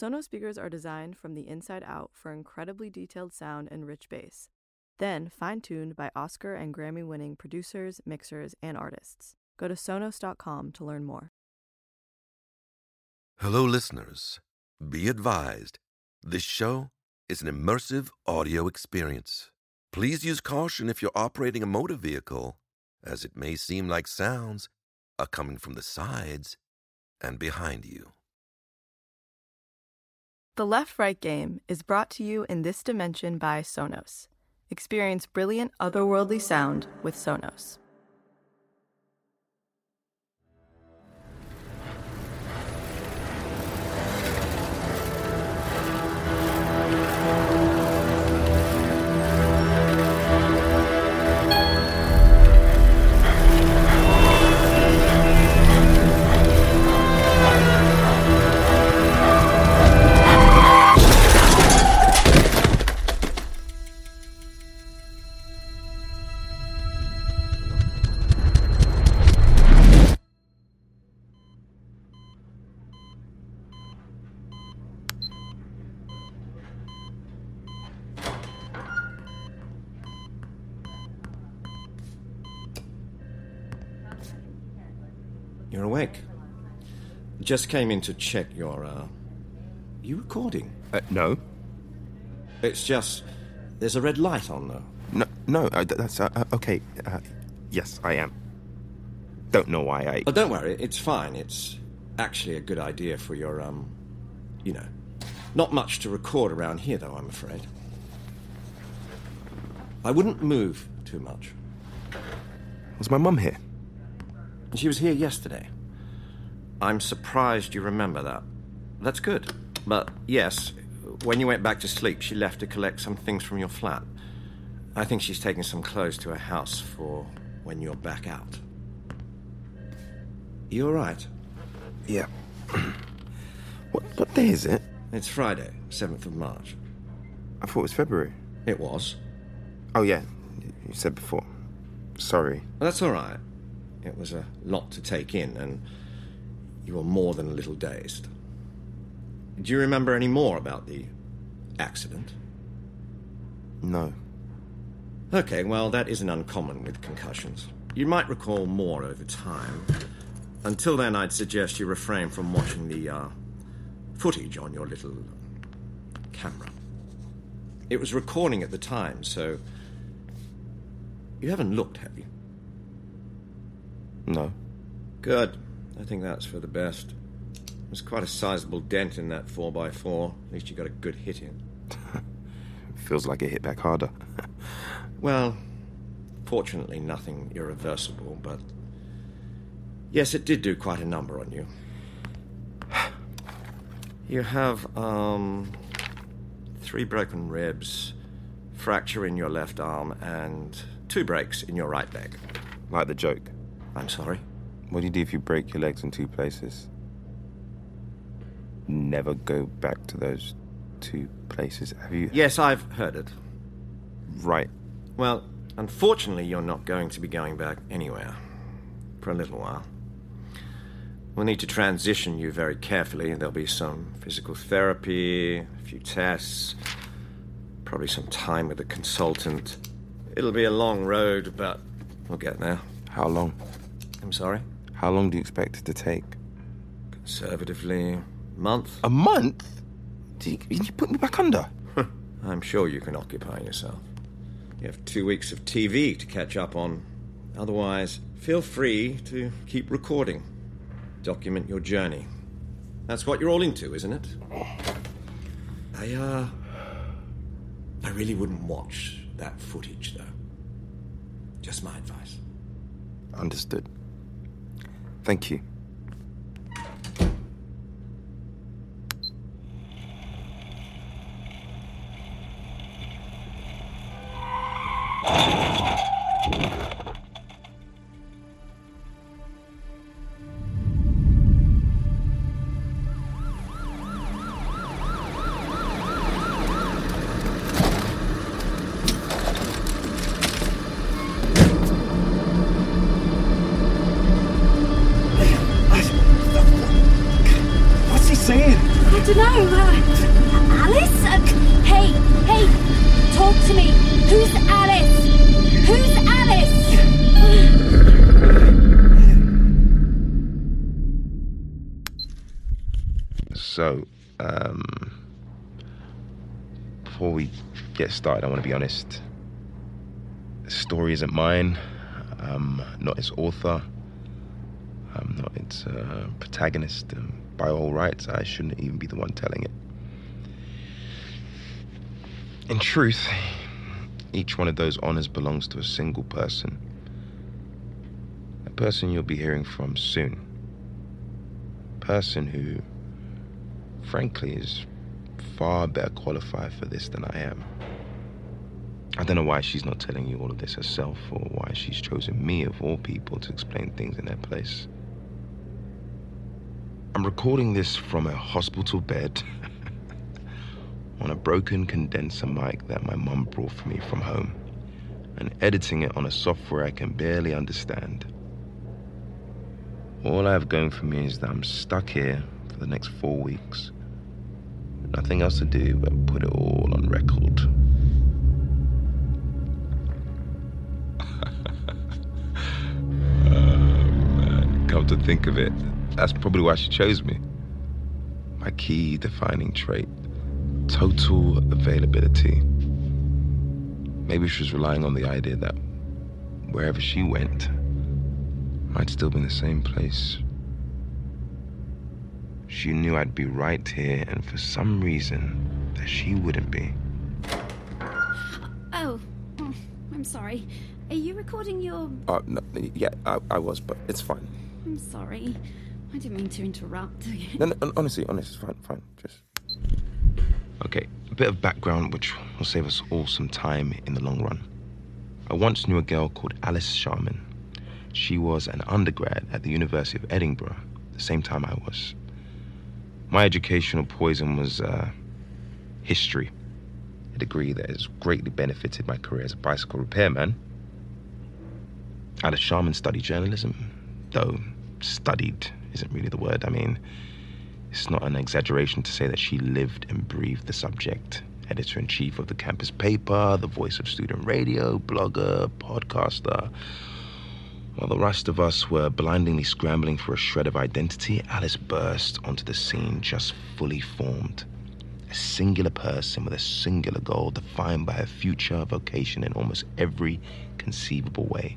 Sonos speakers are designed from the inside out for incredibly detailed sound and rich bass, then fine-tuned by Oscar and Grammy-winning producers, mixers, and artists. Go to Sonos.com to learn more. Hello, listeners. Be advised, this show is an immersive audio experience. Please use caution if you're operating a motor vehicle, as it may seem like sounds are coming from the sides and behind you. The Left-Right Game is brought to you in this dimension by Sonos. Experience brilliant otherworldly sound with Sonos. You're awake. Just came in to check your, You recording? No. It's just... There's a red light on, though. No, that's, okay. Yes, I am. Don't know why I... Oh, don't worry, it's fine. It's actually a good idea for your, you know... Not much to record around here, though, I'm afraid. I wouldn't move too much. Was my mum here? She was here yesterday. I'm surprised you remember that. That's good. But, yes, when you went back to sleep, she left to collect some things from your flat. I think she's taking some clothes to her house for when you're back out. You all right? Yeah. What day is it? It's Friday, 7th of March. I thought it was February. It was. Oh, yeah. You said before. Sorry. Well, that's all right. It was a lot to take in, and you were more than a little dazed. Do you remember any more about the accident? No. Okay, well, that isn't uncommon with concussions. You might recall more over time. Until then, I'd suggest you refrain from watching the footage on your little camera. It was recording at the time, so... You haven't looked, have you? No. Good. I think that's for the best. There's quite a sizable dent in that 4x4. At least you got a good hit in. Feels like it hit back harder. Well, fortunately nothing irreversible, but... Yes, it did do quite a number on you. You have, 3 broken ribs, fracture in your left arm, and 2 breaks in your right leg. Like the joke. I'm sorry? What do you do if you break your legs in 2 places? Never go back to those 2 places, have you? Yes, I've heard it. Right. Well, unfortunately, you're not going to be going back anywhere. For a little while. We'll need to transition you very carefully. There'll be some physical therapy, a few tests, probably some time with a consultant. It'll be a long road, but we'll get there. How long? I'm sorry? How long do you expect it to take? Conservatively, a month. A month? Can you put me back under? I'm sure you can occupy yourself. You have 2 weeks of TV to catch up on. Otherwise, feel free to keep recording. Document your journey. That's what you're all into, isn't it? I really wouldn't watch that footage, though. Just my advice. Understood. Thank you. Alice? Hey, talk to me. Who's Alice? Who's Alice? So, before we get started, I want to be honest. The story isn't mine. I'm not its author. I'm not its protagonist. By all rights, I shouldn't even be the one telling it. In truth, each one of those honors belongs to a single person. A person you'll be hearing from soon. A person who, frankly, is far better qualified for this than I am. I don't know why she's not telling you all of this herself, or why she's chosen me, of all people, to explain things in their place. I'm recording this from a hospital bed on a broken condenser mic that my mum brought for me from home, and editing it on a software I can barely understand. All I have going for me is that I'm stuck here for the next 4 weeks. Nothing else to do but put it all on record. Man, come to think of it, that's probably why she chose me. My key defining trait, total availability. Maybe she was relying on the idea that wherever she went, I'd still be in the same place. She knew I'd be right here, and for some reason, that she wouldn't be. Oh, I'm sorry. Are you recording your... No, yeah, I was, but it's fine. I'm sorry. I didn't mean to interrupt. No, honestly, it's fine. Just... Okay, a bit of background which will save us all some time in the long run. I once knew a girl called Alice Sharman. She was an undergrad at the University of Edinburgh, the same time I was. My educational poison was history, a degree that has greatly benefited my career as a bicycle repairman. Alice Sharman studied journalism, though studied isn't really the word. I mean, it's not an exaggeration to say that she lived and breathed the subject. Editor-in-chief of the campus paper, the voice of student radio, blogger, podcaster. While the rest of us were blindingly scrambling for a shred of identity, Alice burst onto the scene just fully formed. A singular person with a singular goal defined by a future vocation in almost every conceivable way.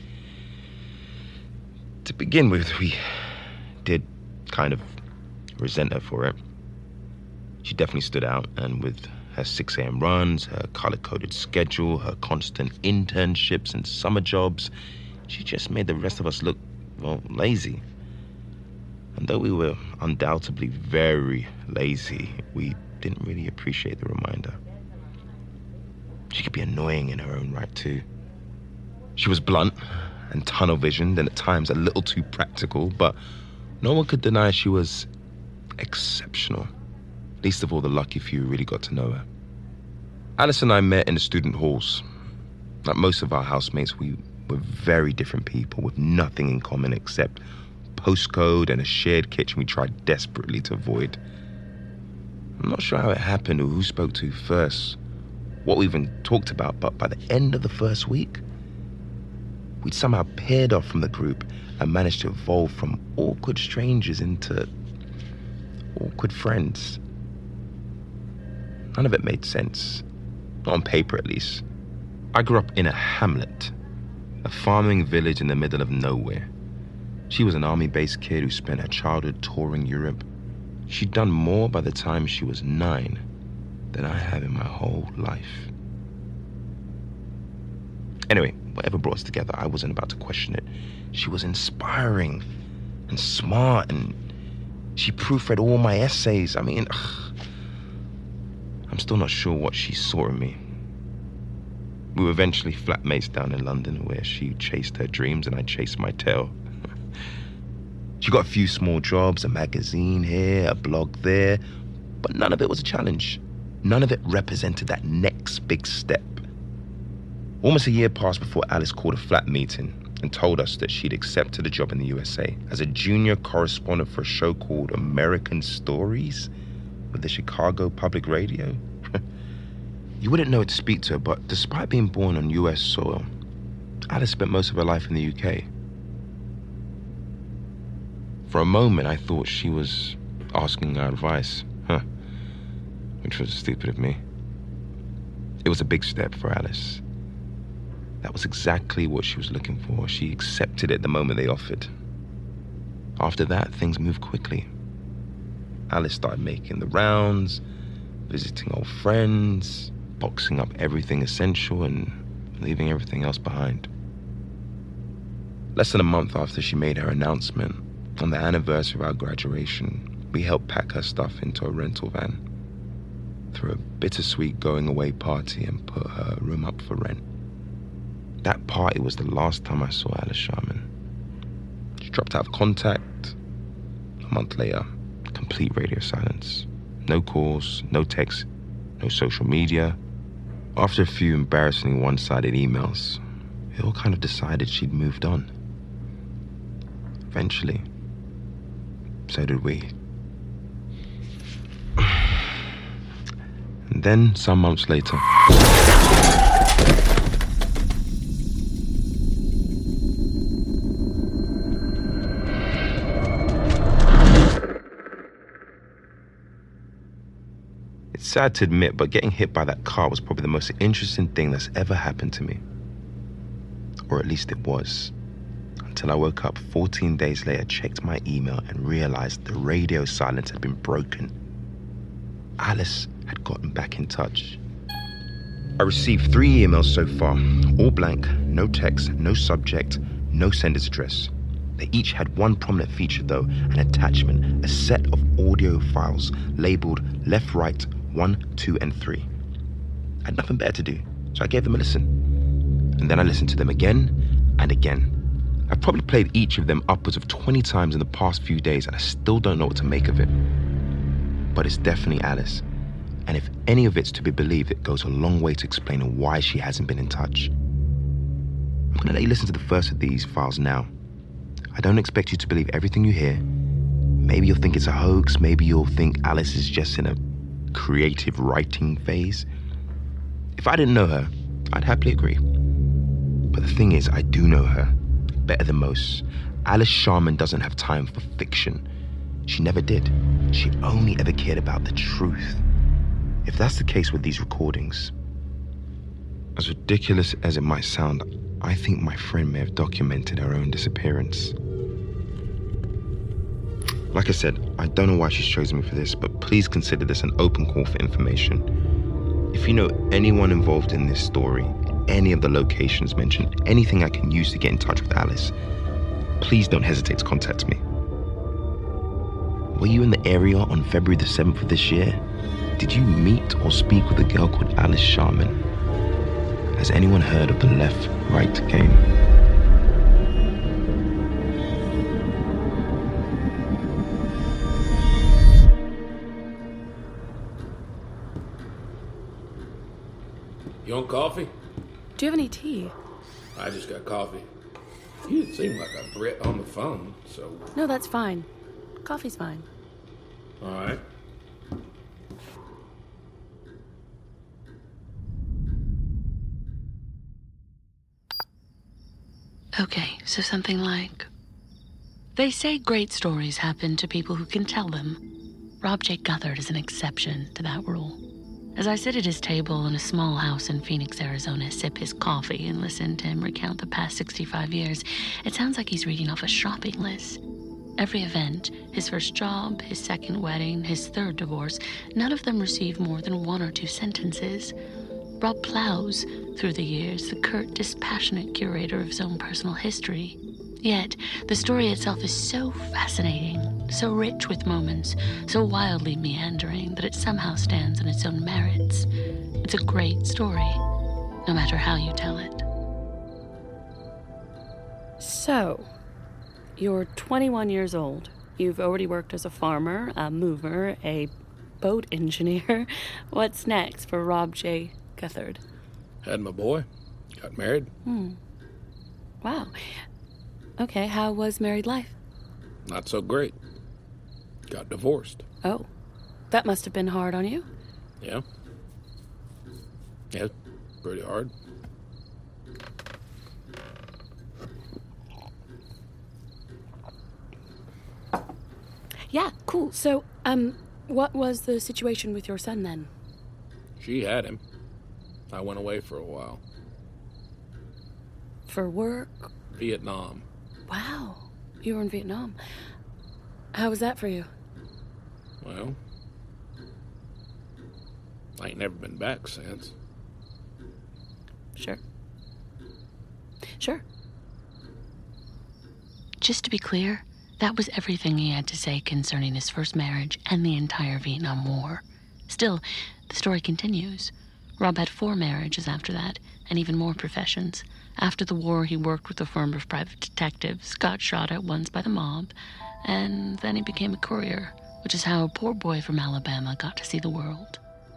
To begin with, we did kind of resent her for it. She definitely stood out, and with her 6 a.m. runs, her color-coded schedule, her constant internships and summer jobs, she just made the rest of us look, well, lazy. And though we were undoubtedly very lazy, we didn't really appreciate the reminder. She could be annoying in her own right, too. She was blunt and tunnel-visioned, and at times a little too practical, but no one could deny she was exceptional. Least of all the lucky few who really got to know her. Alice and I met in the student halls. Like most of our housemates, we were very different people with nothing in common except postcode and a shared kitchen we tried desperately to avoid. I'm not sure how it happened or who spoke to first, what we even talked about, but by the end of the first week, we'd somehow paired off from the group and managed to evolve from awkward strangers into awkward friends. None of it made sense, not on paper at least. I grew up in a hamlet, a farming village in the middle of nowhere. She was an army-based kid who spent her childhood touring Europe. She'd done more by the time she was 9 than I have in my whole life. Anyway, whatever brought us together, I wasn't about to question it. She was inspiring and smart, and she proofread all my essays. I mean, I'm still not sure what she saw in me. We were eventually flatmates down in London, where she chased her dreams and I chased my tail. She got a few small jobs, a magazine here, a blog there, but none of it was a challenge. None of it represented that next big step. Almost a year passed before Alice called a flat meeting and told us that she'd accepted a job in the USA as a junior correspondent for a show called American Stories. with the Chicago Public Radio. You wouldn't know it to speak to her, but despite being born on US soil, Alice spent most of her life in the UK. For a moment, I thought she was asking our advice, which was stupid of me. It was a big step for Alice. That was exactly what she was looking for. She accepted it the moment they offered. After that, things moved quickly. Alice started making the rounds, visiting old friends, boxing up everything essential and leaving everything else behind. Less than a month after she made her announcement, on the anniversary of our graduation, we helped pack her stuff into a rental van, threw a bittersweet going-away party, and put her room up for rent. That party was the last time I saw Alice Sharman. She dropped out of contact. A month later, complete radio silence. No calls, no texts, no social media. After a few embarrassingly one-sided emails, we all kind of decided she'd moved on. Eventually, so did we. And then, some months later... It's sad to admit, but getting hit by that car was probably the most interesting thing that's ever happened to me. Or at least it was. Until I woke up 14 days later, checked my email, and realized the radio silence had been broken. Alice had gotten back in touch. I received 3 emails so far, all blank, no text, no subject, no sender's address. They each had one prominent feature though, an attachment, a set of audio files labeled left, right, 1, 2, and 3. I had nothing better to do, so I gave them a listen. And then I listened to them again and again. I've probably played each of them upwards of 20 times in the past few days, and I still don't know what to make of it. But it's definitely Alice. And if any of it's to be believed, it goes a long way to explaining why she hasn't been in touch. I'm going to let you listen to the first of these files now. I don't expect you to believe everything you hear. Maybe you'll think it's a hoax. Maybe you'll think Alice is just in a creative writing phase. If I didn't know her, I'd happily agree. But the thing is, I do know her better than most. Alice Sharman doesn't have time for fiction. She never did. She only ever cared about the truth. If that's the case with these recordings, as ridiculous as it might sound, I think my friend may have documented her own disappearance. Like I said, I don't know why she's chosen me for this, but please consider this an open call for information. If you know anyone involved in this story, any of the locations mentioned, anything I can use to get in touch with Alice, please don't hesitate to contact me. Were you in the area on February the 7th of this year? Did you meet or speak with a girl called Alice Sharman? Has anyone heard of the left-right game? You want coffee? Do you have any tea? I just got coffee. You didn't seem like a Brit on the phone, so... No, that's fine. Coffee's fine. All right. Okay, so something like... They say great stories happen to people who can tell them. Rob J. Guthard is an exception to that rule. As I sit at his table in a small house in Phoenix, Arizona, sip his coffee and listen to him recount the past 65 years, it sounds like he's reading off a shopping list. Every event, his first job, his second wedding, his third divorce, none of them receive more than 1 or 2 sentences. Rob plows through the years, the curt, dispassionate curator of his own personal history. Yet, the story itself is so fascinating, so rich with moments, so wildly meandering that it somehow stands on its own merits. It's a great story, no matter how you tell it. So, you're 21 years old. You've already worked as a farmer, a mover, a boat engineer. What's next for Rob J. Guthard? Had my boy. Got married. Wow. Okay, how was married life? Not so great. Got divorced. Oh. That must have been hard on you. Yeah. Yeah, pretty hard. Yeah, cool. So, what was the situation with your son then? She had him. I went away for a while. For work? Vietnam. Wow. You were in Vietnam. How was that for you? Well, I ain't never been back since. Sure. Just to be clear, that was everything he had to say concerning his first marriage and the entire Vietnam War. Still, the story continues. Rob had 4 marriages after that, and even more professions. After the war, he worked with a firm of private detectives, got shot at once by the mob, and then he became a courier, which is how a poor boy from Alabama got to see the world.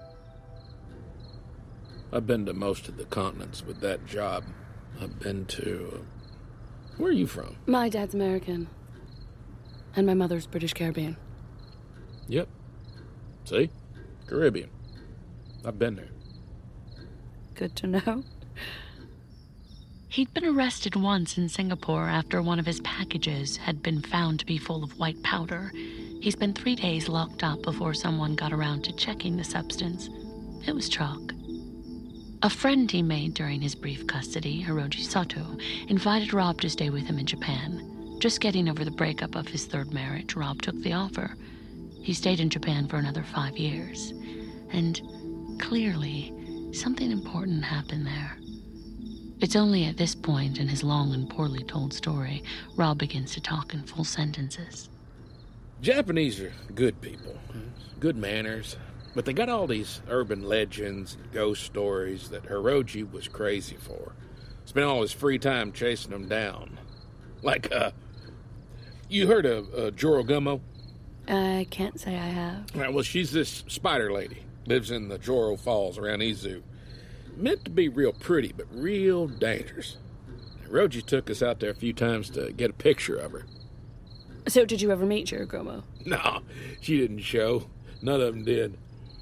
I've been to most of the continents with that job. I've been to... where are you from? My dad's American. And my mother's British Caribbean. Yep. See? Caribbean. I've been there. Good to know. He'd been arrested once in Singapore after one of his packages had been found to be full of white powder. He spent 3 days locked up before someone got around to checking the substance. It was chalk. A friend he made during his brief custody, Hiroji Sato, invited Rob to stay with him in Japan. Just getting over the breakup of his 3rd marriage, Rob took the offer. He stayed in Japan for another 5 years. And clearly, something important happened there. It's only at this point in his long and poorly told story, Rob begins to talk in full sentences. Japanese are good people, good manners, but they got all these urban legends and ghost stories that Hiroji was crazy for. Spent all his free time chasing them down. Like, you heard of Joro Gummo? I can't say I have. Right, well, she's this spider lady. Lives in the Joro Falls around Izu. Meant to be real pretty, but real dangerous. Hiroji took us out there a few times to get a picture of her. So did you ever meet Joro Gummo? No, she didn't show. None of them did.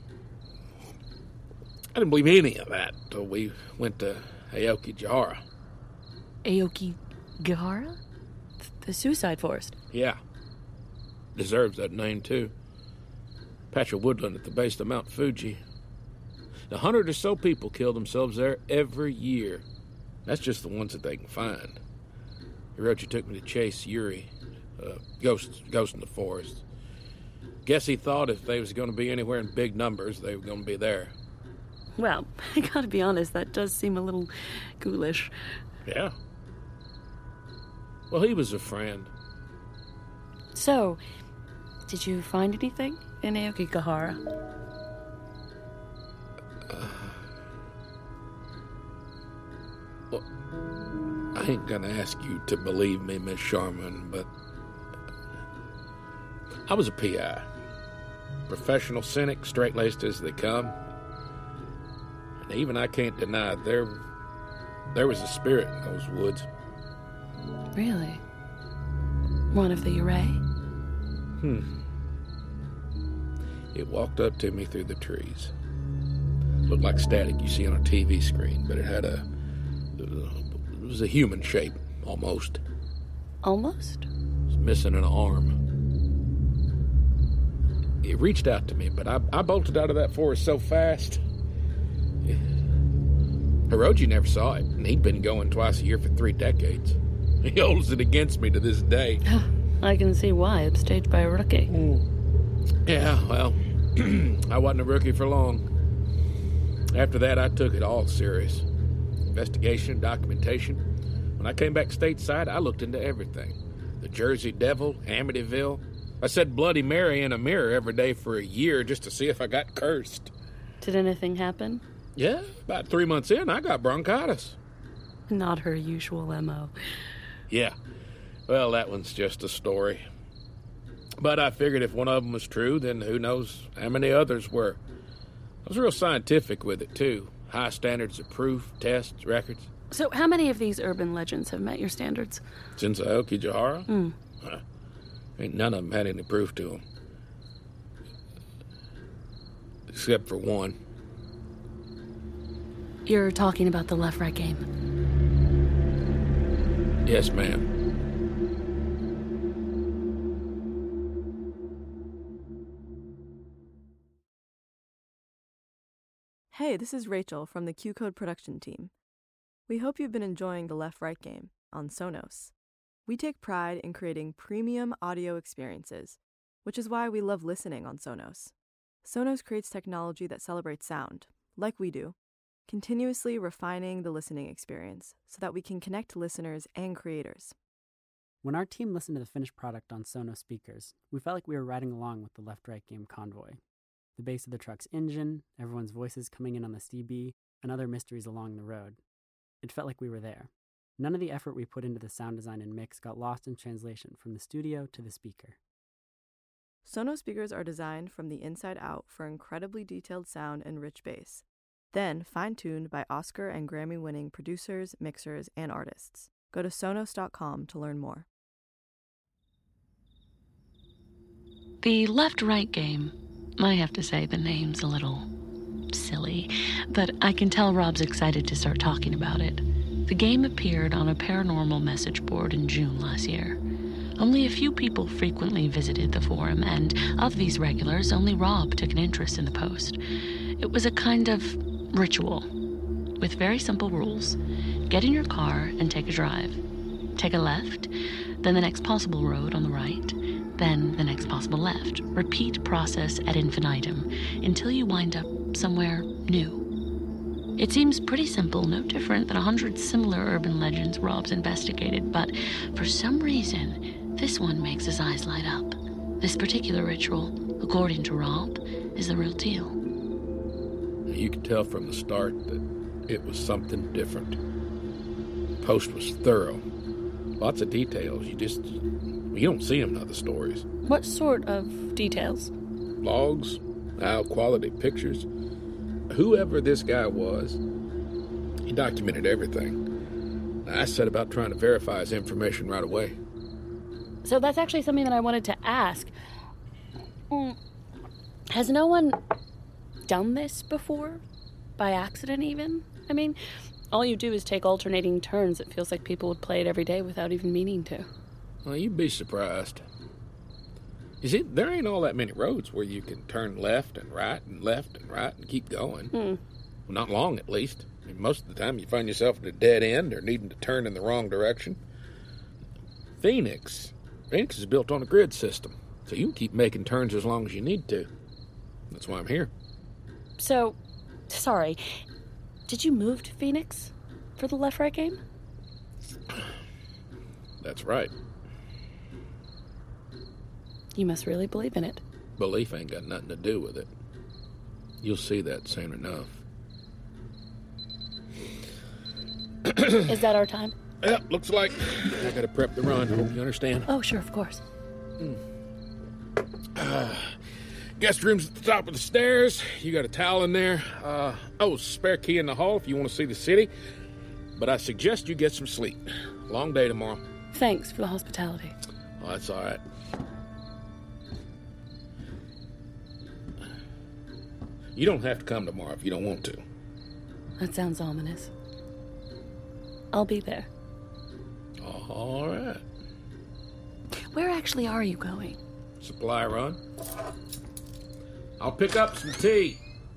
I didn't believe any of that until we went to Aokigahara. Aokigahara? The suicide forest? Yeah. Deserves that name, too. Patch of woodland at the base of Mount Fuji. 100 or so people kill themselves there every year. That's just the ones that they can find. Hiroji took me to chase Yuri, ghost in the forest. Guess he thought if they was going to be anywhere in big numbers, they were going to be there. Well, I gotta be honest, that does seem a little ghoulish. Yeah. Well, he was a friend. So, did you find anything in Aokigahara? Well, I ain't gonna ask you to believe me, Miss Sharman, but I was a PI. Professional cynic, straight-laced as they come. And even I can't deny there was a spirit in those woods. Really? One of the Yurei? It walked up to me through the trees. Looked like static you see on a TV screen, but it was a human shape, almost. Almost? It was missing an arm. It reached out to me, but I bolted out of that forest so fast. Hiroji never saw it, and he'd been going twice a year for 3 decades. He holds it against me to this day. I can see why. It's staged by a rookie. Yeah, well, I wasn't a rookie for long. After that, I took it all serious. Investigation, documentation. When I came back stateside, I looked into everything. The Jersey Devil, Amityville. I said Bloody Mary in a mirror every day for a year just to see if I got cursed. Did anything happen? Yeah, about 3 months in, I got bronchitis. Not her usual MO. Yeah. Well, that one's just a story. But I figured if one of them was true, then who knows how many others were. I was real scientific with it, too. High standards of proof, tests, records. So how many of these urban legends have met your standards? Since Aokigahara? Ain't none of them had any proof to them. except for one. You're talking about the left-right game? Yes, ma'am. Hey, this is Rachel from the Q-Code production team. We hope you've been enjoying the Left-Right game on Sonos. We take pride in creating premium audio experiences, which is why we love listening on Sonos. Sonos creates technology that celebrates sound, like we do, continuously refining the listening experience so that we can connect listeners and creators. When our team listened to the finished product on Sonos speakers, we felt like we were riding along with the Left-Right game convoy. The bass of the truck's engine, everyone's voices coming in on the CB, and other mysteries along the road. It felt like we were there. None of the effort we put into the sound design and mix got lost in translation from the studio to the speaker. Sonos speakers are designed from the inside out for incredibly detailed sound and rich bass, then fine-tuned by Oscar and Grammy-winning producers, mixers, and artists. Go to Sonos.com to learn more. The left-right game, I have to say the name's a little silly, but I can tell Rob's excited to start talking about it. The game appeared on a paranormal message board in June last year. Only a few people frequently visited the forum, and of these regulars, only Rob took an interest in the post. It was a kind of ritual, with very simple rules. Get in your car and take a drive. Take a left, then the next possible road on the right, then the next possible left. Repeat process ad infinitum until you wind up somewhere new. It seems pretty simple, no different than 100 similar urban legends Rob's investigated, but for some reason, this one makes his eyes light up. This particular ritual, according to Rob, is the real deal. You could tell from the start that it was something different. The post was thorough. Lots of details. You don't see them in other stories. What sort of details? Logs, high-quality pictures. Whoever this guy was, he documented everything. I set about trying to verify his information right away. So that's actually something that I wanted to ask. Has no one done this before? By accident, even? I mean, all you do is take alternating turns. It feels like people would play it every day without even meaning to. Well, you'd be surprised. You see, there ain't all that many roads where you can turn left and right and keep going. Well, not long, at least. I mean, most of the time you find yourself at a dead end or needing to turn in the wrong direction. Phoenix is built on a grid system, so you can keep making turns as long as you need to. That's why I'm here. So, sorry, did you move to Phoenix for the Left-Right game? That's right. You must really believe in it. Belief ain't got nothing to do with it. You'll see that soon enough. Is that our time? Yep, looks like. I gotta prep the run. Hope you understand. Oh, sure, of course. Guest room's at the top of the stairs. You got a towel in there. Spare key in the hall if you want to see the city. But I suggest you get some sleep. Long day tomorrow. Thanks for the hospitality. Oh, that's all right. You don't have to come tomorrow if you don't want to. That sounds ominous. I'll be there. All right. Where actually are you going? Supply run. I'll pick up some tea.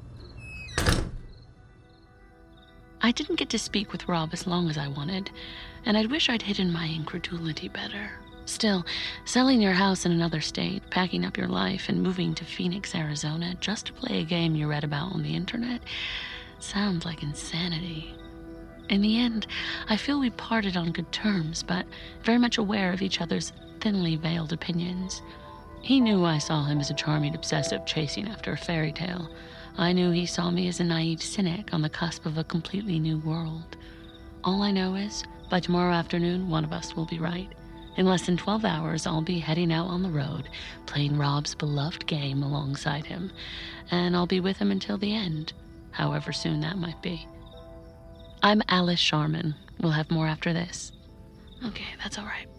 I didn't get to speak with Rob as long as I wanted, and I'd wish I'd hidden my incredulity better. Still, selling your house in another state, packing up your life, and moving to Phoenix, Arizona, just to play a game you read about on the internet, sounds like insanity. In the end, I feel we parted on good terms, but very much aware of each other's thinly veiled opinions. He knew I saw him as a charming obsessive chasing after a fairy tale. I knew he saw me as a naive cynic on the cusp of a completely new world. All I know is, by tomorrow afternoon, one of us will be right. In less than 12 hours, I'll be heading out on the road, playing Rob's beloved game alongside him, and I'll be with him until the end, however soon that might be. I'm Alice Sharman. We'll have more after this. Okay, that's all right.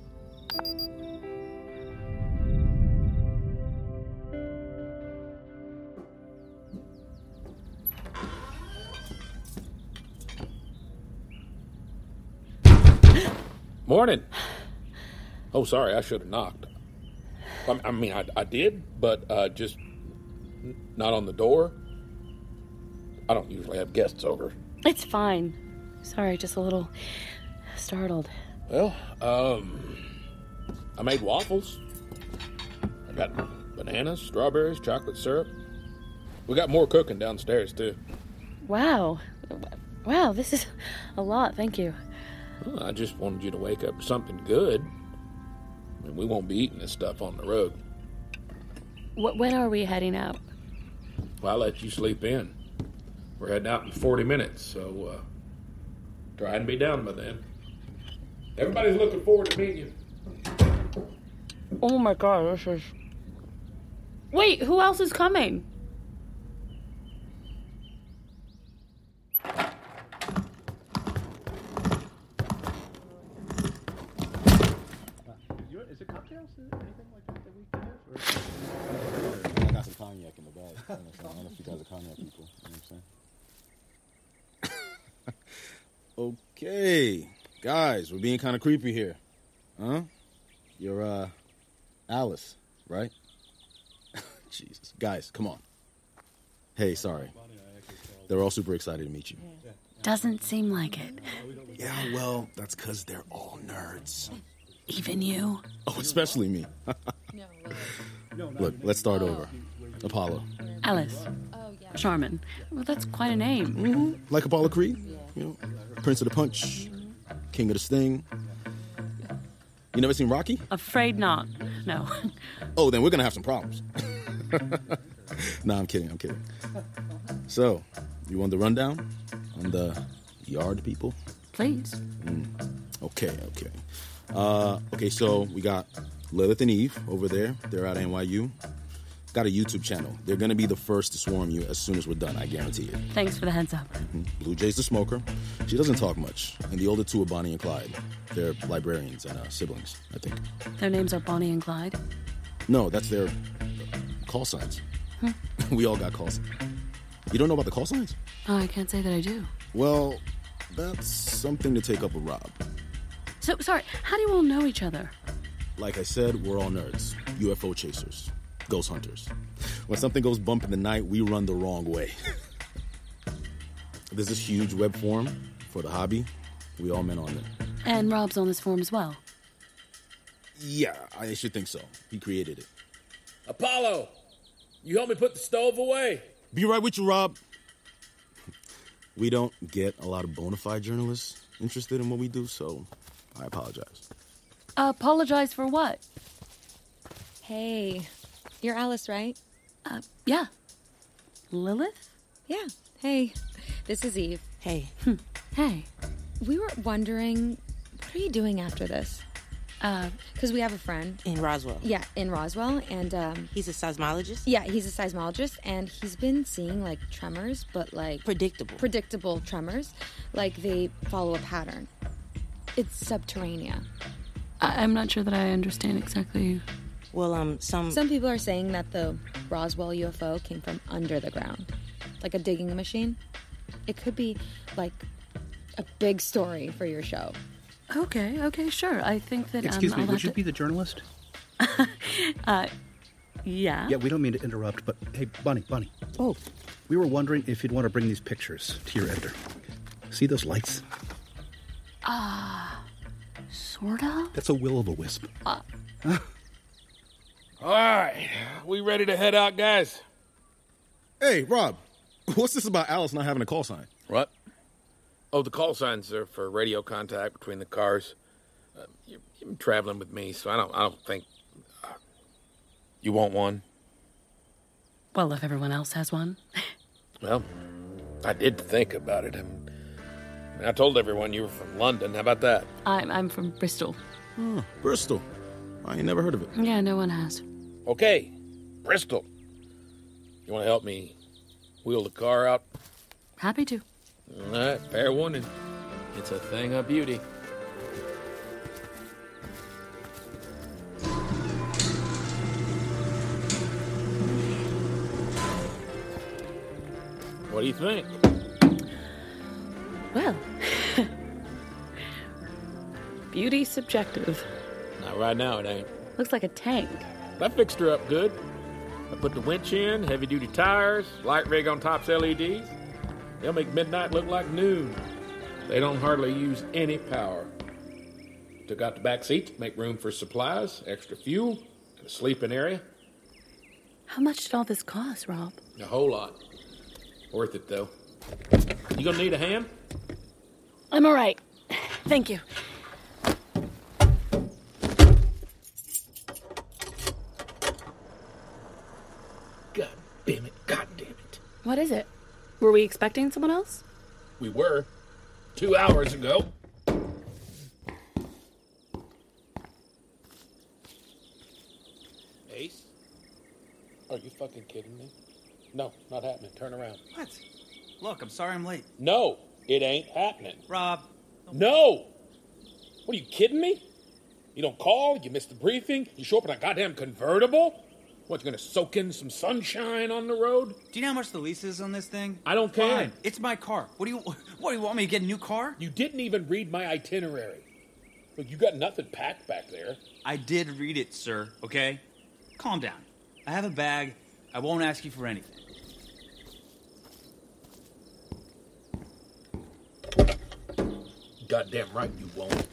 Morning. Oh, sorry, I should have knocked. I mean, I did, but just not on the door. I don't usually have guests over. It's fine. Sorry, just a little startled. Well, I made waffles. I got bananas, strawberries, chocolate syrup. We got more cooking downstairs, too. Wow. Wow, this is a lot, thank you. Well, I just wanted you to wake up to something good. I mean, we won't be eating this stuff on the road. When are we heading out? Well, I'll let you sleep in. We're heading out in 40 minutes, so try and be down by then. Everybody's looking forward to meeting you. Oh my god, this is... Wait, who else is coming? Is it cocktails? Anything like that we can have? I got some cognac in the bag. I don't know if you guys are cognac people. You know what I'm saying? Okay. Guys, we're being kind of creepy here. Huh? You're, Alice, right? Jesus. Guys, come on. Hey, sorry. They're all super excited to meet you. Doesn't seem like it. Yeah, well, that's because they're all nerds. Even you? Oh, especially me. Look, let's start over. Apollo. Alice. Charmin. Well, that's quite a name. Mm-hmm. Like Apollo Creed. You know, Prince of the Punch, King of the Sting. You never seen Rocky? Afraid not. No. Oh, then we're going to have some problems. Nah, I'm kidding. So, you want the rundown on the yard people? Please. Okay. Okay, so we got Lilith and Eve over there. They're out of NYU. Got a YouTube channel. They're going to be the first to swarm you as soon as we're done, I guarantee it. Thanks for the heads up. Blue Jay's the smoker. She doesn't talk much. And the older two are Bonnie and Clyde. They're librarians and siblings, I think. Their names are Bonnie and Clyde? No, that's their call signs. We all got call signs. You don't know about the call signs? Oh, I can't say that I do. Well, that's something to take up with Rob. So, sorry, how do you all know each other? Like I said, we're all nerds. UFO chasers. Ghost hunters. When something goes bump in the night, we run the wrong way. There's this huge web forum for the hobby. We all met on there. And Rob's on this forum as well? Yeah, I should think so. He created it. Apollo, you help me put the stove away. Be right with you, Rob. We don't get a lot of bona fide journalists interested in what we do, so I apologize. Apologize for what? Hey, you're Alice, right? Yeah. Lilith? Yeah. Hey, this is Eve. Hey. Hey. We were wondering, what are you doing after this? Because we have a friend. In Roswell. Yeah, in Roswell, and he's a seismologist? Yeah, he's a seismologist, and he's been seeing, like, tremors, but, like... Predictable tremors. Like, they follow a pattern. It's subterranea. I'm not sure that I understand exactly... Well, some people are saying that the Roswell UFO came from under the ground. Like a digging machine. It could be, like, a big story for your show. Okay, sure. I think that, Excuse me, would you be the journalist? Yeah. Yeah, we don't mean to interrupt, but hey, Bonnie. Oh. We were wondering if you'd want to bring these pictures to your editor. See those lights? Sorta? That's a will-o'-the-wisp. All right, we ready to head out, guys? Hey, Rob, what's this about Alice not having a call sign? What? Oh, the call signs are for radio contact between the cars. You've been traveling with me, so I don't think you want one. Well, if everyone else has one. Well, I did think about it. I told everyone you were from London. How about that? I'm from Bristol. Oh, Bristol. I ain't never heard of it. Yeah, no one has. Okay, Bristol. You want to help me wheel the car out? Happy to. All right, fair warning. It's a thing of beauty. What do you think? Beauty subjective. Not right now, it ain't. Looks like a tank. I fixed her up good. I put the winch in, heavy-duty tires, light rig on top's LEDs. They'll make midnight look like noon. They don't hardly use any power. Took out the back seat to make room for supplies, extra fuel, and a sleeping area. How much did all this cost, Rob? A whole lot. Worth it, though. You gonna need a hand? I'm all right. Thank you. God damn it, God damn it. What is it? Were we expecting someone else? We were. 2 hours ago. Ace? Are you fucking kidding me? No, not happening. Turn around. What? Look, I'm sorry I'm late. No, it ain't happening. Rob. No! What, are you kidding me? You don't call, you miss the briefing, you show up in a goddamn convertible? What, you gonna soak in some sunshine on the road? Do you know how much the lease is on this thing? I don't care. Fine. It's my car. What do you want me to get a new car? You didn't even read my itinerary. Look, you got nothing packed back there. I did read it, sir, okay? Calm down. I have a bag. I won't ask you for anything. Goddamn right you won't.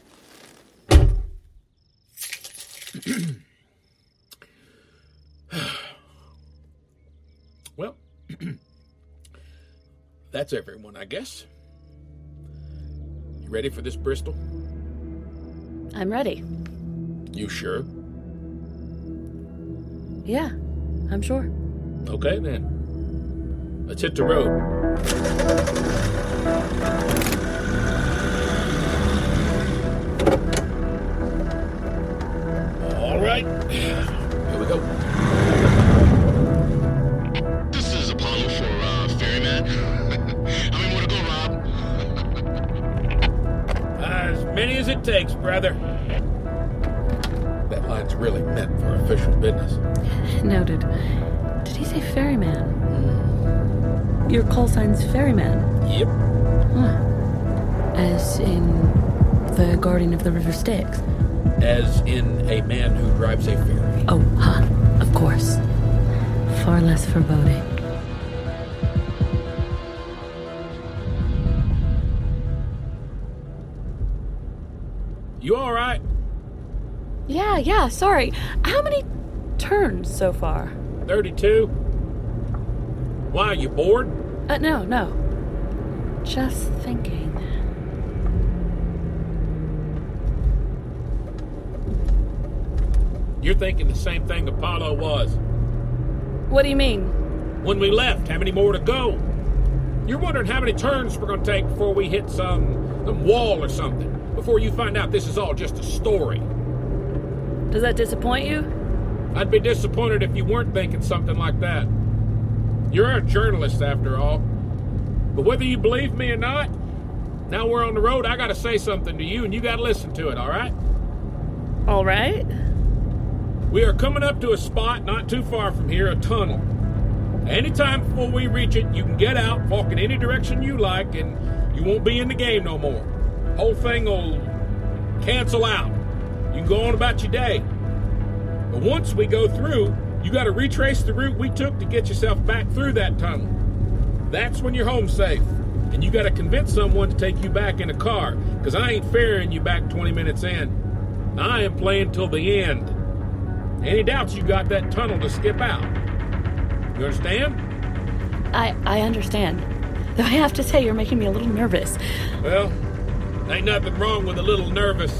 Well, that's everyone, I guess. You ready for this, Bristol? I'm ready. You sure? Yeah, I'm sure. Okay, then. Let's hit the road. All right. Here we go. This is Apollo for Ferryman. How many more to go, Rob? As many as it takes, brother. That line's really meant for official business. Noted. Did he say ferryman? Your call sign's ferryman? Yep. Huh. As in the Guardian of the River Styx? As in a man who drives a ferry. Oh, of course. Far less foreboding. You all right? Yeah, sorry. How many turns so far? 32. Why, are you bored? No. Just thinking. You're thinking the same thing Apollo was. What do you mean? When we left, how many more to go? You're wondering how many turns we're going to take before we hit some wall or something. Before you find out this is all just a story. Does that disappoint you? I'd be disappointed if you weren't thinking something like that. You're a journalist, after all. But whether you believe me or not, now we're on the road, I gotta say something to you, and you gotta listen to it, all right? All right. We are coming up to a spot not too far from here, a tunnel. Anytime before we reach it, you can get out, walk in any direction you like, and you won't be in the game no more. Whole thing will cancel out. You can go on about your day. But once we go through, you got to retrace the route we took to get yourself back through that tunnel. That's when you're home safe. And you got to convince someone to take you back in a car, because I ain't ferrying you back 20 minutes in. I am playing till the end. Any doubts you got that tunnel to skip out? You understand? I understand. Though I have to say, you're making me a little nervous. Well, ain't nothing wrong with a little nervous.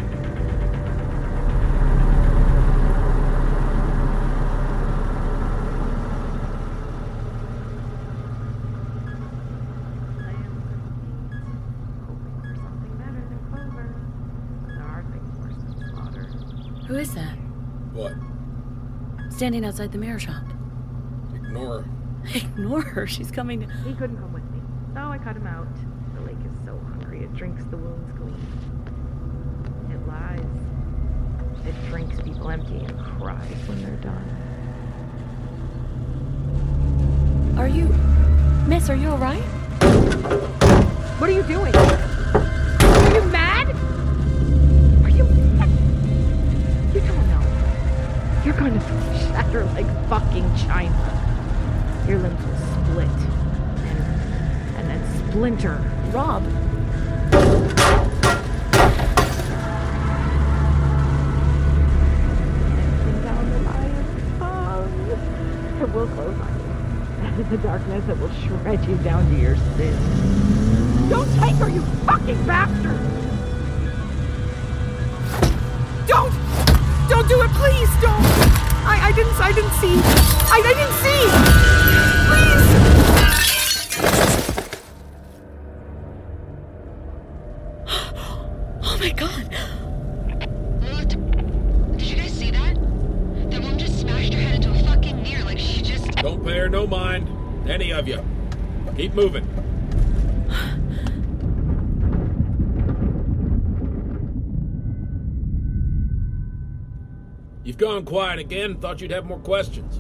Who is that? What? Standing outside the mirror shop. Ignore her. Ignore her? She's coming to... He couldn't come with me, so I cut him out. The lake is so hungry, it drinks the wounds clean. It lies. It drinks people empty and cries when they're done. Are you... Miss, are you alright? What are you doing? Are you mad? You're going to shatter like fucking china. Your limbs will split. And then splinter. Rob. It will close on you. And in the darkness, it will shred you down to your sins. Don't take her, you fucking bastard! Don't do it, please! Don't! I didn't see! I didn't see! Please! Oh my god! Look, did you guys see that? That woman just smashed her head into a fucking mirror like she just... Don't pay her no mind. Any of you. Keep moving. You've gone quiet again. Thought you'd have more questions.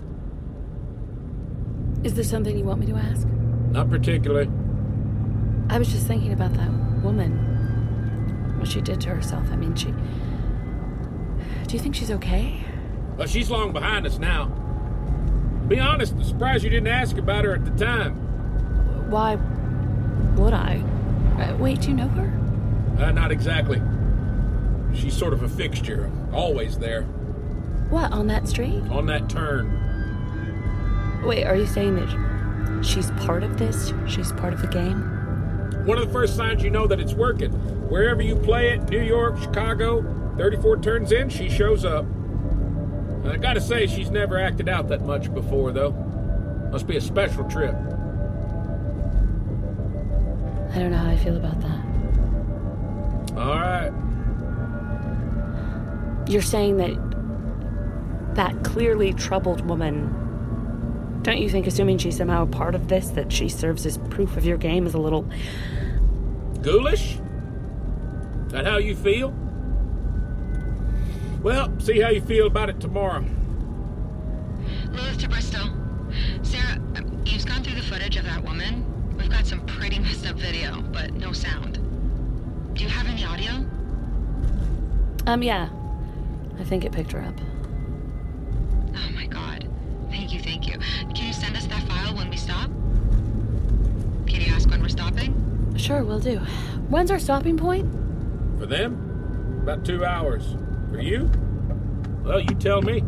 Is there something you want me to ask? Not particularly. I was just thinking about that woman. What she did to herself. I mean, Do you think she's okay? Well, she's long behind us now. Be honest, I'm surprised you didn't ask about her at the time. Why would I? Wait, do you know her? Not exactly. She's sort of a fixture. Always there. What, on that street? On that turn. Wait, are you saying that she's part of this? She's part of the game? One of the first signs you know that it's working. Wherever you play it, New York, Chicago, 34 turns in, she shows up. I gotta say, she's never acted out that much before, though. Must be a special trip. I don't know how I feel about that. All right. You're saying that clearly troubled woman, don't you think, assuming she's somehow a part of this, that she serves as proof of your game is a little... ghoulish? That how you feel? Well, see how you feel about it tomorrow. Lilith to Bristol. Sarah, Eve's gone through the footage of that woman. We've got some pretty messed up video, but no sound. Do you have any audio? Yeah. I think it picked her up. Oh my god. Thank you. Can you send us that file when we stop? Can you ask when we're stopping? Sure, will do. When's our stopping point? For them? About 2 hours. For you? Well, you tell me.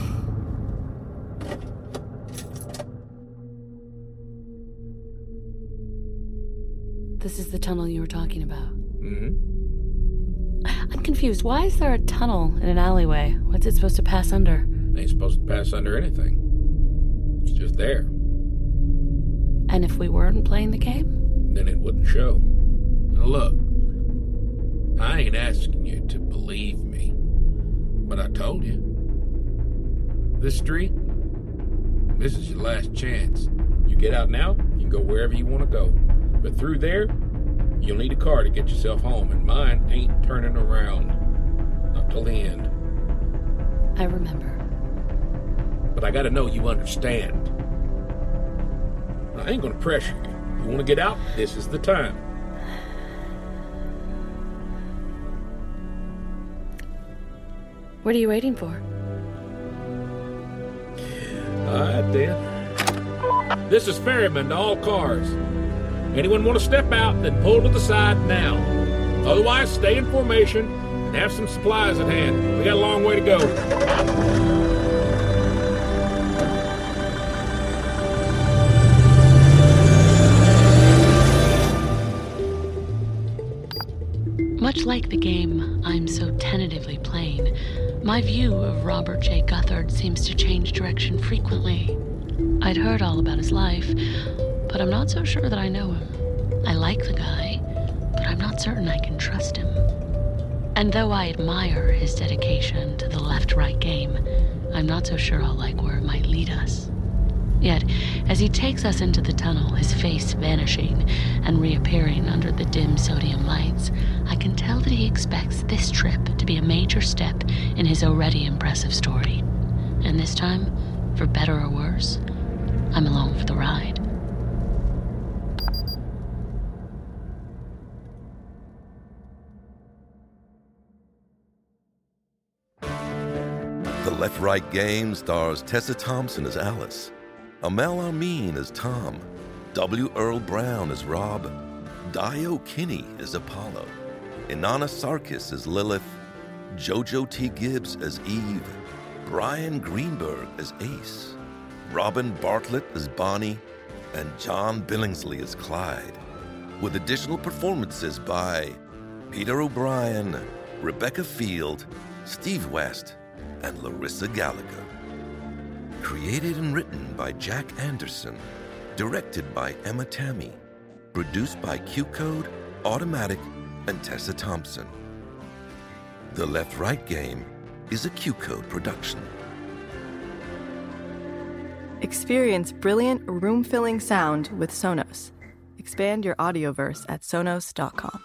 This is the tunnel you were talking about. Mm-hmm. I'm confused. Why is there a tunnel in an alleyway? What's it supposed to pass under? Ain't supposed to pass under anything. It's just there. And if we weren't playing the game? Then it wouldn't show. Now look, I ain't asking you to believe me, but I told you. This street, this is your last chance. You get out now, you can go wherever you want to go. But through there, you'll need a car to get yourself home, and mine ain't turning around. Not till the end. I remember. But I gotta know you understand. I ain't gonna pressure you. You wanna get out? This is the time. What are you waiting for? All right, then. This is Ferryman to all cars. Anyone want to step out, then pull to the side now. Otherwise, stay in formation and have some supplies at hand. We got a long way to go. Much like the game I'm so tentatively playing, my view of Robert J. Guthard seems to change direction frequently. I'd heard all about his life, but I'm not so sure that I know him. I like the guy, but I'm not certain I can trust him. And though I admire his dedication to the left-right game, I'm not so sure I'll like where it might lead us. Yet, as he takes us into the tunnel, his face vanishing and reappearing under the dim sodium lights, I can tell that he expects this trip to be a major step in his already impressive story. And this time, for better or worse, I'm along for the ride. The Left Right Game stars Tessa Thompson as Alice, Amel Amin as Tom, W. Earl Brown as Rob, Dio Kinney as Apollo, Inanna Sarkis as Lilith, Jojo T. Gibbs as Eve, Brian Greenberg as Ace, Robin Bartlett as Bonnie, and John Billingsley as Clyde, with additional performances by Peter O'Brien, Rebecca Field, Steve West, and Larissa Gallagher. Created and written by Jack Anderson, directed by Emma Tammy, produced by Q-Code, Automatic, and Tessa Thompson. The Left Right Game is a Q-Code production. Experience brilliant, room-filling sound with Sonos. Expand your audioverse at Sonos.com.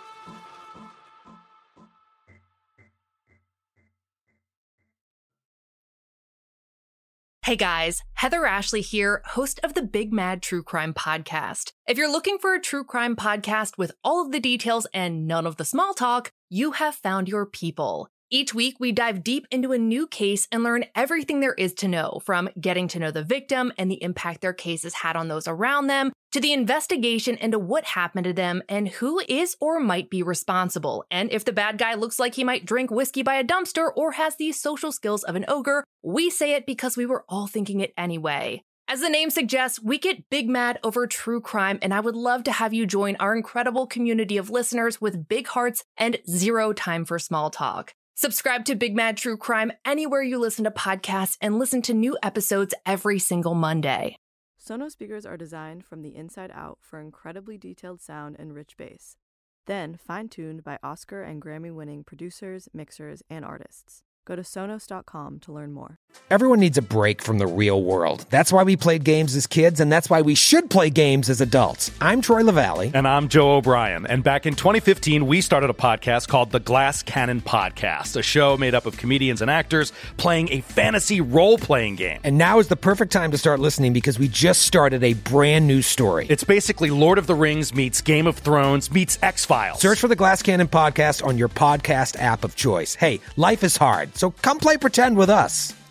Hey guys, Heather Ashley here, host of the Big Mad True Crime Podcast. If you're looking for a true crime podcast with all of the details and none of the small talk, you have found your people. Each week, we dive deep into a new case and learn everything there is to know, from getting to know the victim and the impact their case has had on those around them, to the investigation into what happened to them and who is or might be responsible. And if the bad guy looks like he might drink whiskey by a dumpster or has the social skills of an ogre, we say it because we were all thinking it anyway. As the name suggests, we get big mad over true crime, and I would love to have you join our incredible community of listeners with big hearts and zero time for small talk. Subscribe to Big Mad True Crime anywhere you listen to podcasts and listen to new episodes every single Monday. Sonos speakers are designed from the inside out for incredibly detailed sound and rich bass, then fine-tuned by Oscar and Grammy-winning producers, mixers, and artists. Go to Sonos.com to learn more. Everyone needs a break from the real world. That's why we played games as kids, and that's why we should play games as adults. I'm Troy LaValle. And I'm Joe O'Brien. And back in 2015, we started a podcast called The Glass Cannon Podcast, a show made up of comedians and actors playing a fantasy role-playing game. And now is the perfect time to start listening because we just started a brand new story. It's basically Lord of the Rings meets Game of Thrones meets X-Files. Search for The Glass Cannon Podcast on your podcast app of choice. Hey, life is hard, so come play pretend with us.